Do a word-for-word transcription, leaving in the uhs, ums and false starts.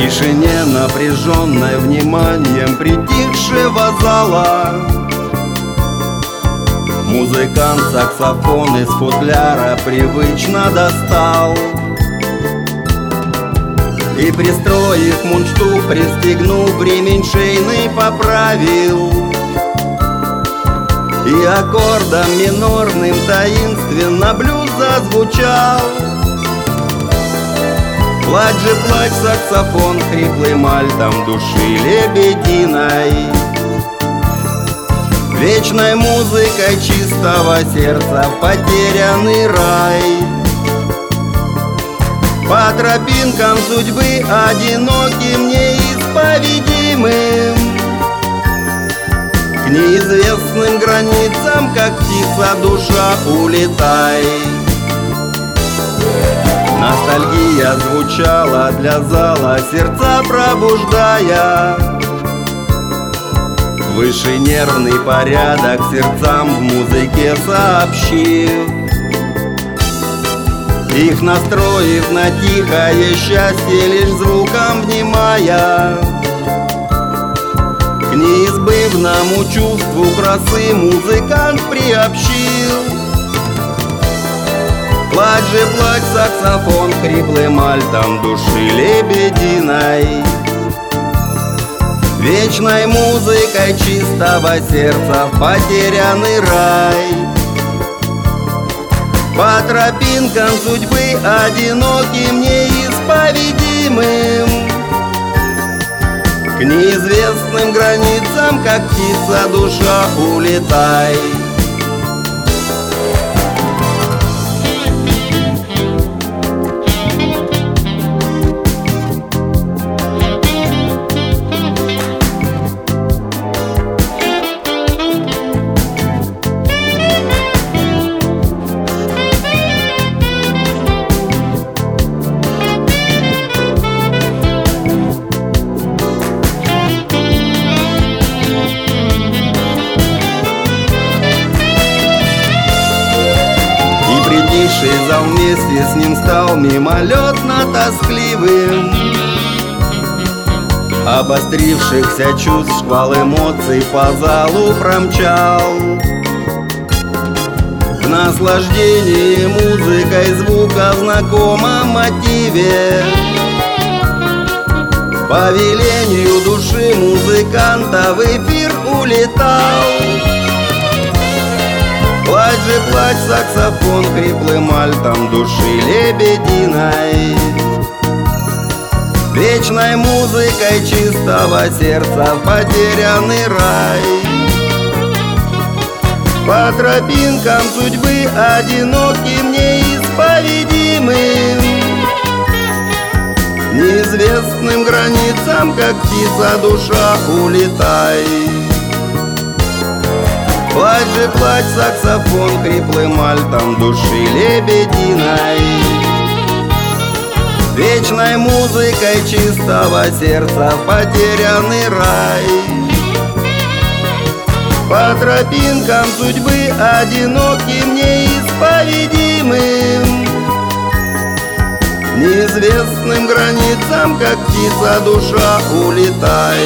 тишине, напряженной вниманием притихшего зала, музыкант саксофон из футляра привычно достал и, пристроив мундштук, пристегнув ремень шейный, поправил. И аккордом минорным таинственно блюз зазвучал. Плачь же, плачь, саксофон, хриплым альтом души лебединой, вечной музыкой чистого сердца в потерянный рай. По тропинкам судьбы одиноким, неисповедимым, к неизвестным границам, как птица душа, улетай. Ностальгия звучала для зала, сердца пробуждая, выше нервный порядок сердцам в музыке сообщив, их настроив на тихое счастье, лишь звуком внимая, к неизбывному чувству красы музыкант приобщил. Плачь же, плачь, саксофон, хриплым альтом души лебединой, вечной музыкой чистого сердца в потерянный рай. По тропинкам судьбы одиноким, неисповедимым, к неизвестным границам, как птица душа, улетай. Притихший зал вместе с ним стал мимолетно тоскливым. Обострившихся чувств шквал эмоций по залу промчал. В наслаждении музыкой звука в знакомом мотиве, по велению души музыканта в эфир улетал. Плачь же, плачь, саксофон, хриплым альтом души лебединой, вечной музыкой чистого сердца в потерянный рай. По тропинкам судьбы одиноким, неисповедимым, неизвестным границам, как птица душа, улетай. Плачь же, плачь, саксофон, хриплым альтом души лебединой, вечной музыкой чистого сердца в потерянный рай. По тропинкам судьбы одиноким, неисповедимым, неизвестным границам, как птица душа, улетай.